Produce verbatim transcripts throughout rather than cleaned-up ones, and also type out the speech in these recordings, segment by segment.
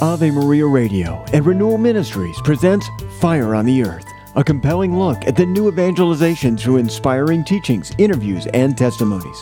Ave Maria Radio and Renewal Ministries presents Fire on the Earth, a compelling look at the new evangelization through inspiring teachings, interviews, and testimonies.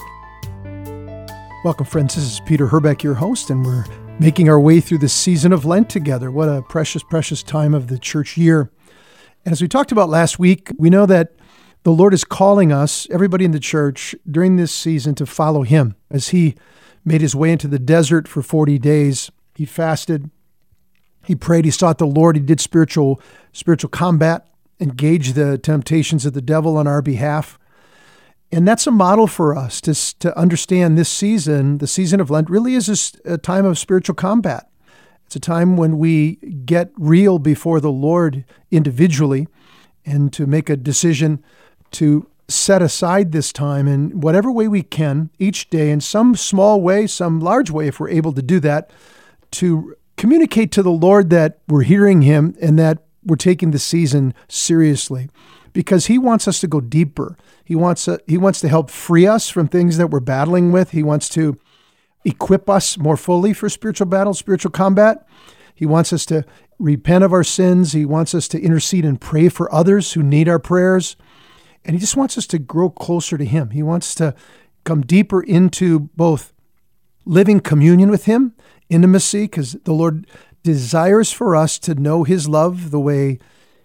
Welcome, friends. This is Peter Herbeck, your host, and we're making our way through the season of Lent together. What a precious, precious time of the church year. And as we talked about last week, we know that the Lord is calling us, everybody in the church, during this season to follow Him. As He made His way into the desert for forty days, He fasted, He prayed, He sought the Lord, He did spiritual spiritual combat, engaged the temptations of the devil on our behalf. And that's a model for us to, to understand this season, the season of Lent, really is a, a time of spiritual combat. It's a time when we get real before the Lord individually and to make a decision to set aside this time in whatever way we can each day, in some small way, some large way, if we're able to do that, to communicate to the Lord that we're hearing Him and that we're taking the season seriously, because He wants us to go deeper. He wants uh, He wants to help free us from things that we're battling with. He wants to equip us more fully for spiritual battle, spiritual combat. He wants us to repent of our sins. He wants us to intercede and pray for others who need our prayers. And He just wants us to grow closer to Him. He wants to come deeper into both living communion with Him, intimacy, because the Lord desires for us to know His love the way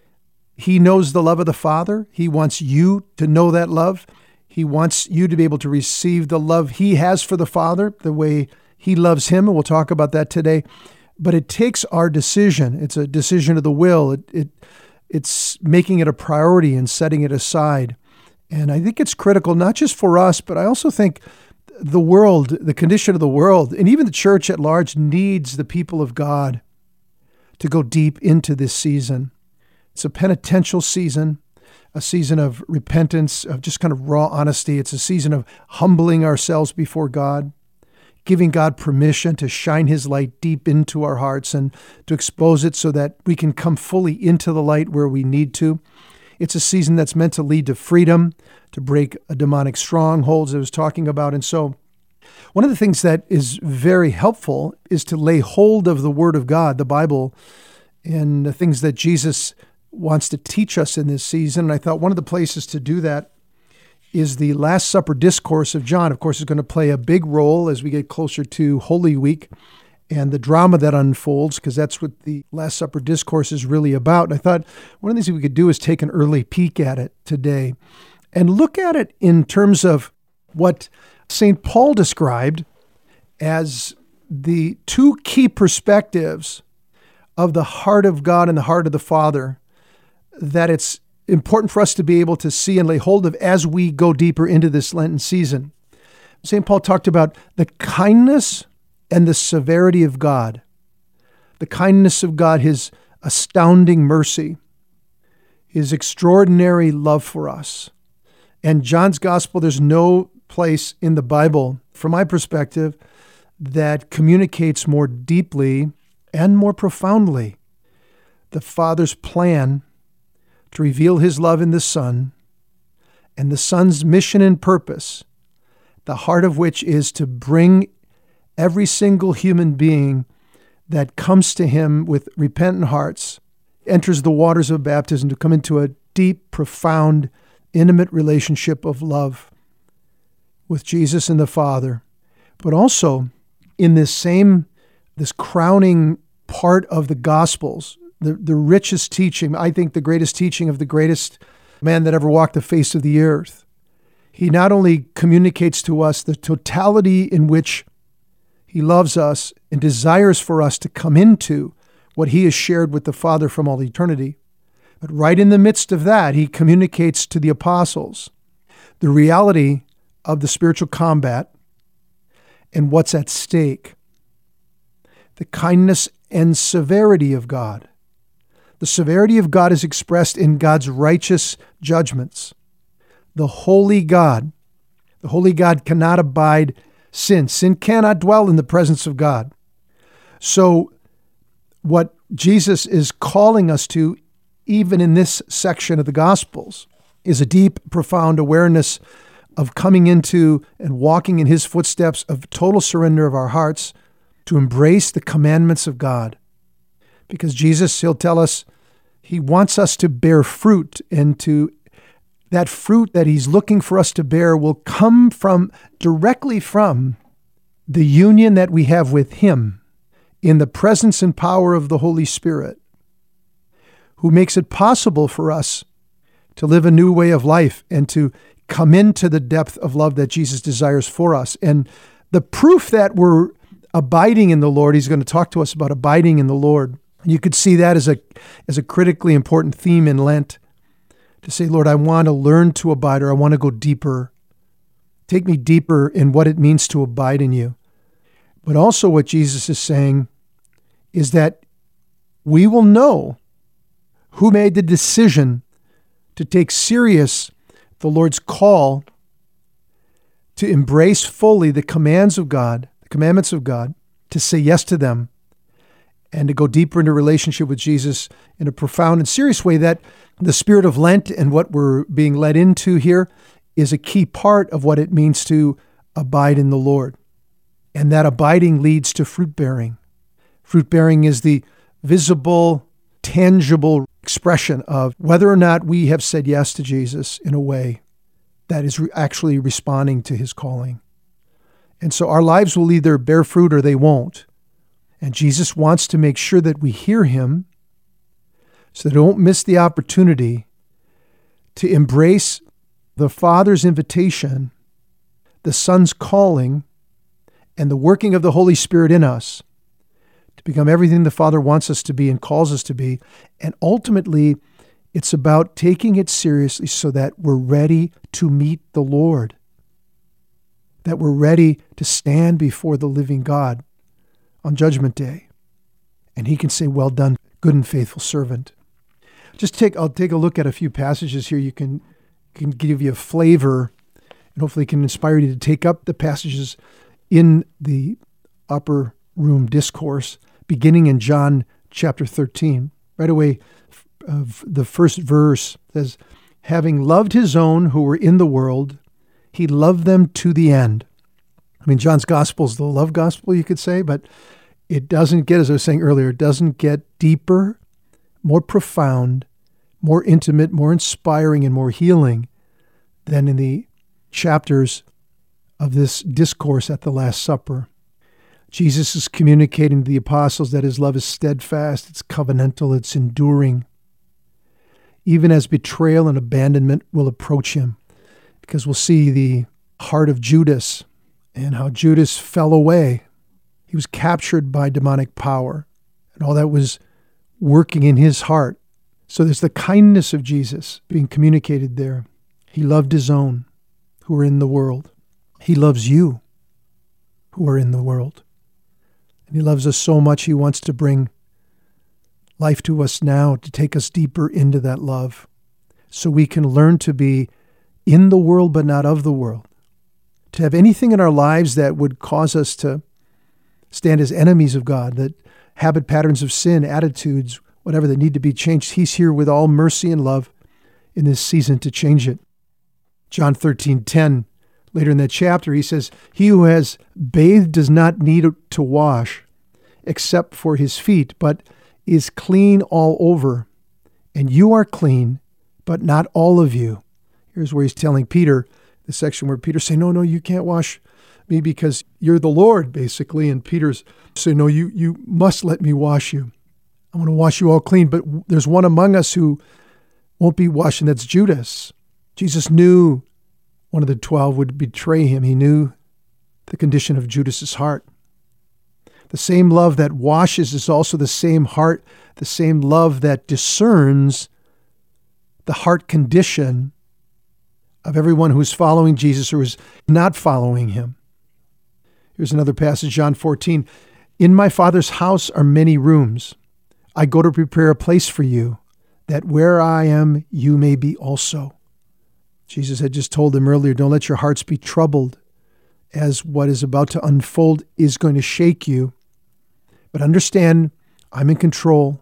He knows the love of the Father. He wants you to know that love. He wants you to be able to receive the love He has for the Father, the way He loves Him, and we'll talk about that today. But it takes our decision. It's a decision of the will. It, it It's making it a priority and setting it aside. And I think it's critical, not just for us, but I also think the world, the condition of the world, and even the church at large needs the people of God to go deep into this season. It's a penitential season, a season of repentance, of just kind of raw honesty. It's a season of humbling ourselves before God, giving God permission to shine His light deep into our hearts and to expose it so that we can come fully into the light where we need to. It's a season that's meant to lead to freedom, to break a demonic strongholds I was talking about. And so one of the things that is very helpful is to lay hold of the Word of God, the Bible, and the things that Jesus wants to teach us in this season. And I thought one of the places to do that is the Last Supper discourse of John. Of course, is going to play a big role as we get closer to Holy Week and the drama that unfolds, because that's what the Last Supper discourse is really about. And I thought one of the things we could do is take an early peek at it today and look at it in terms of what Saint Paul described as the two key perspectives of the heart of God and the heart of the Father that it's important for us to be able to see and lay hold of as we go deeper into this Lenten season. Saint Paul talked about the kindness and the severity of God. The kindness of God, His astounding mercy, His extraordinary love for us. And John's Gospel, there's no place in the Bible, from my perspective, that communicates more deeply and more profoundly the Father's plan to reveal His love in the Son, and the Son's mission and purpose, the heart of which is to bring every single human being that comes to Him with repentant hearts, enters the waters of baptism, to come into a deep, profound, intimate relationship of love with Jesus and the Father. But also, in this same, this crowning part of the Gospels, The, the richest teaching, I think the greatest teaching of the greatest man that ever walked the face of the earth. He not only communicates to us the totality in which He loves us and desires for us to come into what He has shared with the Father from all eternity, but right in the midst of that, He communicates to the apostles the reality of the spiritual combat and what's at stake, the kindness and severity of God. The severity of God is expressed in God's righteous judgments. The holy God, the holy God cannot abide sin. Sin cannot dwell in the presence of God. So what Jesus is calling us to, even in this section of the Gospels, is a deep, profound awareness of coming into and walking in His footsteps, of total surrender of our hearts to embrace the commandments of God, Because Jesus, he'll tell us, he wants us to bear fruit, and to that fruit that he's looking for us to bear will come from directly from the union that we have with him in the presence and power of the Holy Spirit, who makes it possible for us to live a new way of life and to come into the depth of love that Jesus desires for us. And the proof that we're abiding in the Lord, he's going to talk to us about abiding in the Lord. You could see that as a as a critically important theme in Lent, to say, Lord, I want to learn to abide, or I want to go deeper. Take me deeper in what it means to abide in you. But also what Jesus is saying is that we will know who made the decision to take serious the Lord's call to embrace fully the commands of God, the commandments of God, to say yes to them, and to go deeper into relationship with Jesus in a profound and serious way. That the spirit of Lent and what we're being led into here is a key part of what it means to abide in the Lord. And that abiding leads to fruit bearing. Fruit bearing is the visible, tangible expression of whether or not we have said yes to Jesus in a way that is re- actually responding to his calling. And so our lives will either bear fruit or they won't. And Jesus wants to make sure that we hear him so that we don't miss the opportunity to embrace the Father's invitation, the Son's calling, and the working of the Holy Spirit in us to become everything the Father wants us to be and calls us to be. And ultimately, it's about taking it seriously so that we're ready to meet the Lord, that we're ready to stand before the living God on Judgment Day. And he can say, well done, good and faithful servant. Just take, I'll take a look at a few passages here. You can, can give you a flavor, and hopefully can inspire you to take up the passages in the upper room discourse, beginning in John chapter thirteen. Right away, of the first verse says, having loved his own who were in the world, he loved them to the end. I mean, John's gospel is the love gospel, you could say, but it doesn't get, as I was saying earlier, it doesn't get deeper, more profound, more intimate, more inspiring, and more healing than in the chapters of this discourse at the Last Supper. Jesus is communicating to the apostles that his love is steadfast, it's covenantal, it's enduring, even as betrayal and abandonment will approach him. Because we'll see the heart of Judas and how Judas fell away. He was captured by demonic power and all that was working in his heart. So there's the kindness of Jesus being communicated there. He loved his own who are in the world. He loves you who are in the world. And he loves us so much, he wants to bring life to us now, to take us deeper into that love, so we can learn to be in the world but not of the world. To have anything in our lives that would cause us to stand as enemies of God, that habit patterns of sin, attitudes, whatever that need to be changed, he's here with all mercy and love in this season to change it. John thirteen ten, later in that chapter, he says, he who has bathed does not need to wash except for his feet, but is clean all over. And you are clean, but not all of you. Here's where he's telling Peter, the section where Peter's saying, no, no, you can't wash me because you're the Lord, basically. And Peter's saying, no, you, you must let me wash you. I want to wash you all clean. But there's one among us who won't be washed, and that's Judas. Jesus knew one of the twelve would betray him. He knew the condition of Judas's heart. The same love that washes is also the same heart, the same love that discerns the heart condition of everyone who is following Jesus or is not following him. Here's another passage, John fourteen. In my Father's house are many rooms. I go to prepare a place for you, that where I am, you may be also. Jesus had just told them earlier, don't let your hearts be troubled, as what is about to unfold is going to shake you. But understand, I'm in control.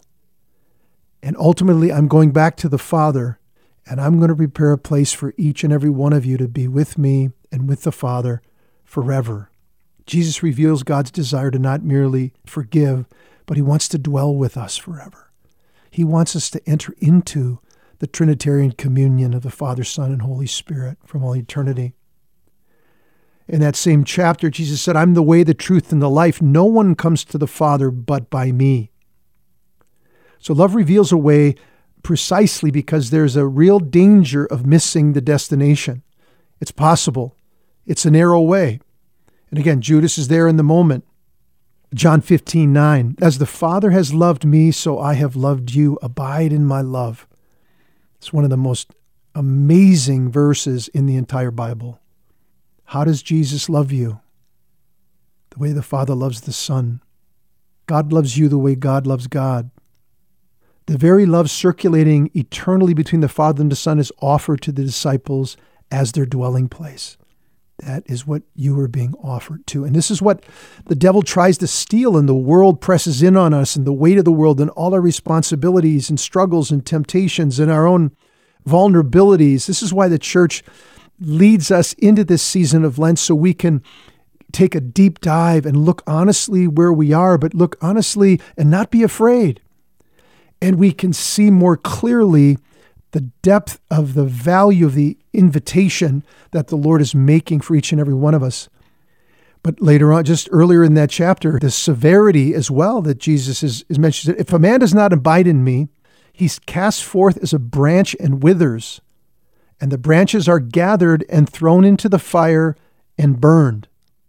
And ultimately, I'm going back to the Father, and I'm going to prepare a place for each and every one of you to be with me and with the Father forever. Jesus reveals God's desire to not merely forgive, but he wants to dwell with us forever. He wants us to enter into the Trinitarian communion of the Father, Son, and Holy Spirit from all eternity. In that same chapter, Jesus said, I'm the way, the truth, and the life. No one comes to the Father but by me. So love reveals a way precisely because there's a real danger of missing the destination. It's possible. It's a narrow way. And again, Judas is there in the moment. John fifteen nine, as the Father has loved me, so I have loved you. Abide in my love. It's one of the most amazing verses in the entire Bible. How does Jesus love you? The way the Father loves the Son. God loves you the way God loves God. The very love circulating eternally between the Father and the Son is offered to the disciples as their dwelling place. That is what you are being offered to. And this is what the devil tries to steal, and the world presses in on us, and the weight of the world and all our responsibilities and struggles and temptations and our own vulnerabilities. This is why the church leads us into this season of Lent, so we can take a deep dive and look honestly where we are, but look honestly and not be afraid. And we can see more clearly the depth of the value of the invitation that the Lord is making for each and every one of us. But later on, just earlier in that chapter, the severity as well that Jesus is, is mentioned. If a man does not abide in me, he's cast forth as a branch and withers, and the branches are gathered and thrown into the fire and burned.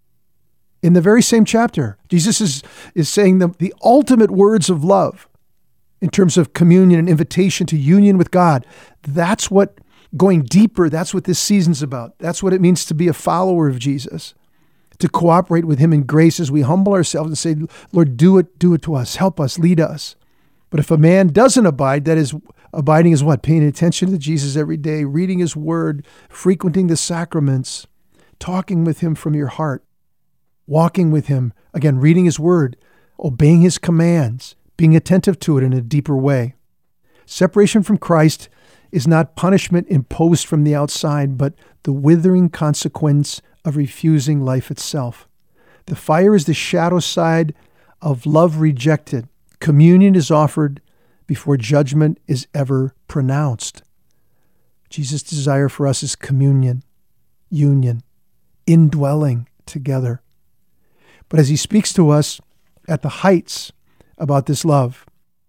In the very same chapter, Jesus is, is saying the, the ultimate words of love in terms of communion and invitation to union with God. That's what going deeper, that's what this season's about. That's what it means to be a follower of Jesus, to cooperate with him in grace as we humble ourselves and say, Lord, do it, do it to us, help us, lead us. But if a man doesn't abide, that is, abiding is what? Paying attention to Jesus every day, reading his word, frequenting the sacraments, talking with him from your heart, walking with him, again, reading his word, obeying his commands, being attentive to it in a deeper way. Separation from Christ is not punishment imposed from the outside, but the withering consequence of refusing life itself. The fire is the shadow side of love rejected. Communion is offered before judgment is ever pronounced. Jesus' desire for us is communion, union, indwelling together. But as he speaks to us at the heights about this love,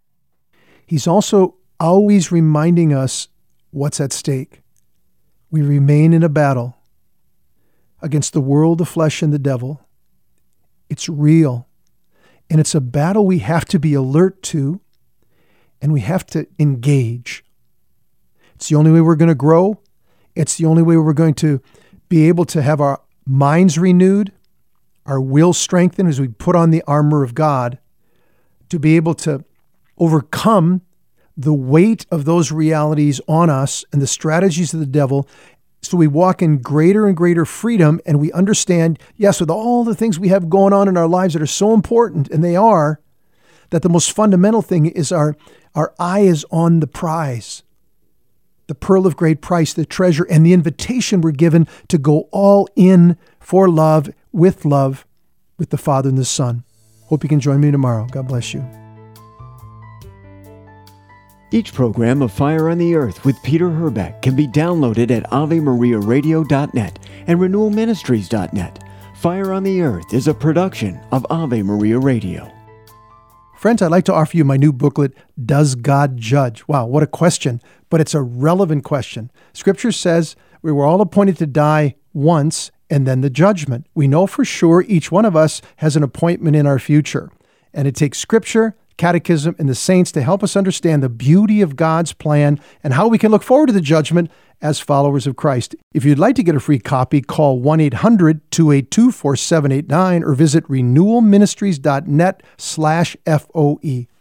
he's also always reminding us what's at stake. We remain in a battle against the world, the flesh, and the devil. It's real. And it's a battle we have to be alert to, and we have to engage. It's the only way we're going to grow. It's the only way we're going to be able to have our minds renewed, our will strengthened as we put on the armor of God, to be able to overcome the weight of those realities on us and the strategies of the devil, so we walk in greater and greater freedom, and we understand, yes, with all the things we have going on in our lives that are so important, and they are, that the most fundamental thing is our, our eye is on the prize, the pearl of great price, the treasure, and the invitation we're given to go all in for love, with love, with the Father and the Son. Hope you can join me tomorrow. God bless you. Each program of Fire on the Earth with Peter Herbeck can be downloaded at ave maria radio dot net and renewal ministries dot net. Fire on the Earth is a production of Ave Maria Radio. Friends, I'd like to offer you my new booklet, Does God Judge? Wow, what a question, but it's a relevant question. Scripture says we were all appointed to die once and then the judgment. We know for sure each one of us has an appointment in our future. And it takes Scripture, Catechism, and the saints to help us understand the beauty of God's plan and how we can look forward to the judgment as followers of Christ. If you'd like to get a free copy, call one eight hundred two eight two four seven eight nine or visit renewal ministries dot net slash F O E.